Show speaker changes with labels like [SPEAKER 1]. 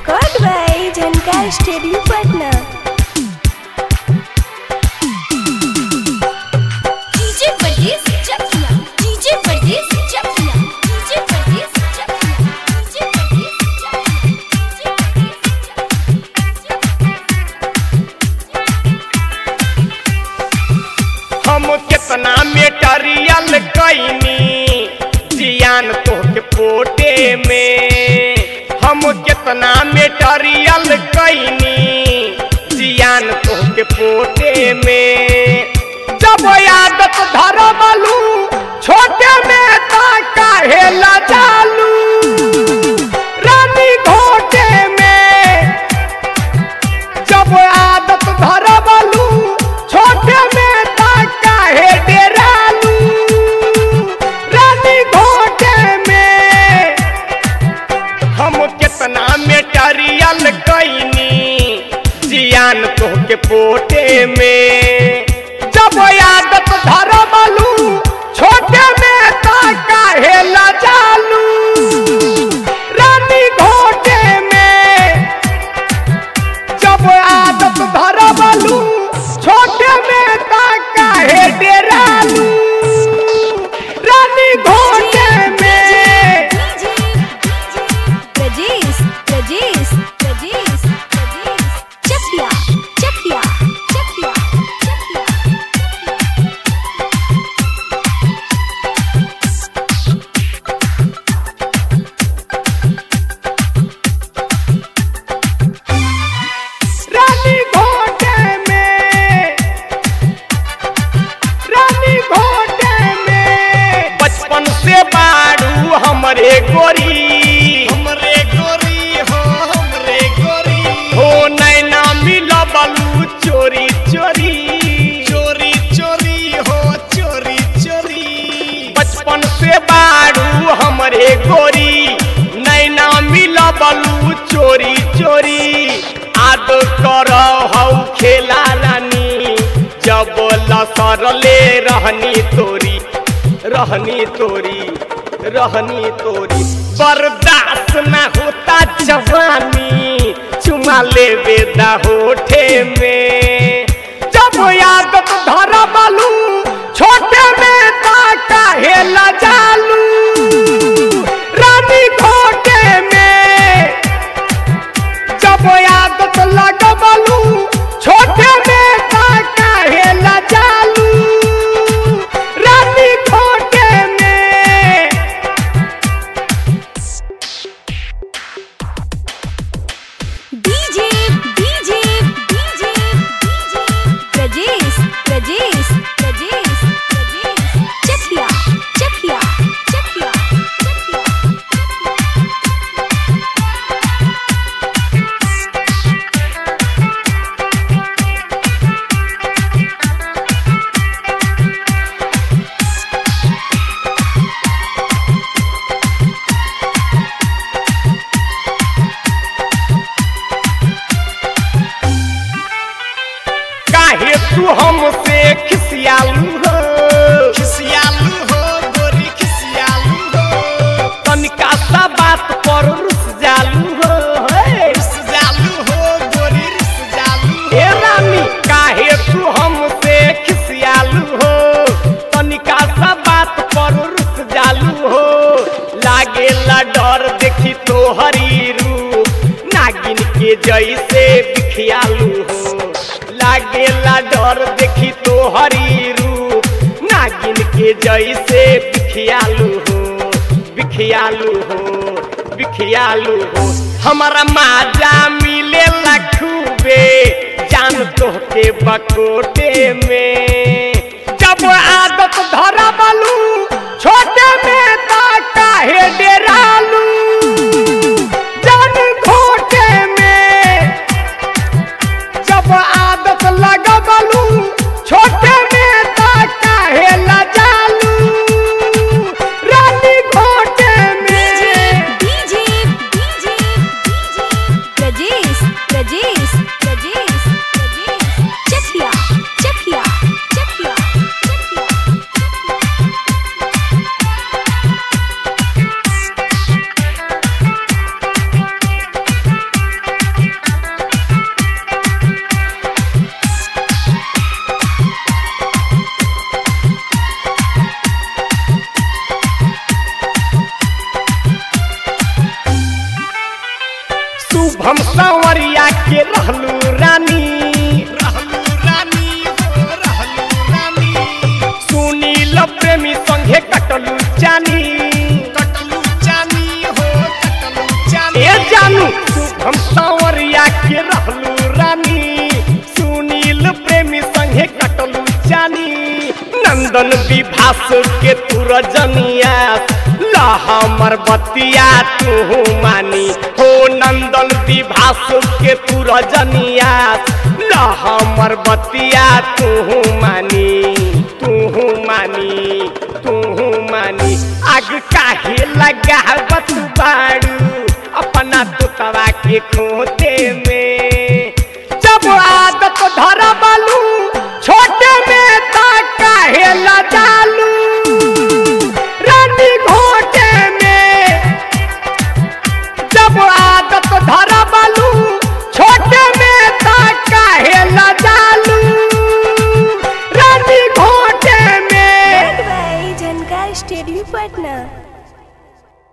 [SPEAKER 1] Record by Jhankar studio Patna.
[SPEAKER 2] DJ Pardes Chakiya, DJ Pardes Chakiya, DJ Pardes Chakiya, DJ Pardes चकिया।
[SPEAKER 3] हम कितना material कईनी जियान तोहके पोटे में, हम कितना मेटरियल कईनी जियान तोहके पोटे में। जब आदत धरबलू छोटे में ता काहे लजालू रानी घोटे में। जब आदत धरबलू छोटे में ता काहे डेरालू रानी घोटे में। हम कितना मेटरियल कईनी जियान तोहके पोटे में। जब आदत धरबलू छोटे में ता काहे लजालू रानी घोटे में। जब आदत धरबलू छोटे में ता काहे डेरालू रानी घोटे में।
[SPEAKER 1] प्रजेश प्रजेश प्रजेश प्रजेश चकिया चकिया चकिया चकिया।
[SPEAKER 3] रानी घोटे में, रानी घोटे में। बचपन से बाड़ू हमरे गोरी, हमरे गोरी हो, हमरे गोरी हो। नैना मिलबलू चोरी चोरी, चोरी चोरी हो, चोरी चोरी। बचपन से बाड़ू हमरे गोरी, नैना मिलबलू चोरी चोरी। आद कर हौ खेला रानी जब लसरले रहनी तोरी, रहनी तोरी, रहनी तोरी। बर्दाश्त न होता जवानी चुमा लेवे दा होठे में। जब आदत धरबलू छोटे में ता काहे लजालू रानी घोटे में। जब आदत लगबलू छोटे में ता काहे लजालू रानी घोटे में।
[SPEAKER 1] DJ DJ DJ DJ Prajesh Prajesh Prajesh Prajesh Chakiya Chakiya Chakiya Chakiya.
[SPEAKER 3] काहे तू हमसे खिसियालू हो, खिसियालू हो गोरी खिसियालू हो। तनिका सा बात पर रुस जालू हो, रुस जालू हो गोरी रुस जालू। हे रानी काहे तू हमसे खिसियालू हो, तनिका सा बात पर रुस जालू हो। लागेला डर देखी तोहरी रूप नागिन के जैसे बिखियालू हो। लागेला डर देखी तोहरी रूप नागिन के जैसे बिखियालू हो, बिखियालू हो, बिखियालू हो। हमारा माजा मिले खूबे जान तोहके बकोटे में। जब आदत धरबलू छोटे में ता काहे डेरालू जान घोटे में। जब आदत लगबलू छोटे में ता काहे लजालू रानी घोटे में।
[SPEAKER 1] DJ DJ DJ Prajesh Prajesh Prajesh Prajesh Chakiya Chakiya
[SPEAKER 3] Shubham Sanwariya के रहलू रानी सुनील प्रेमी संगे कटलू जानी ए जानू शुभम संवरिया के रहलू रानी सुनील प्रेमी संगे कटलू जानी नंदन विभास के तू रजनिया ला हमर बतिया तू मानी हो नंदन विभास के तू रजनिया ला हमर बतिया तू मानी आग काहे लगा बतू बाड़ू अपना तोतवा के खोते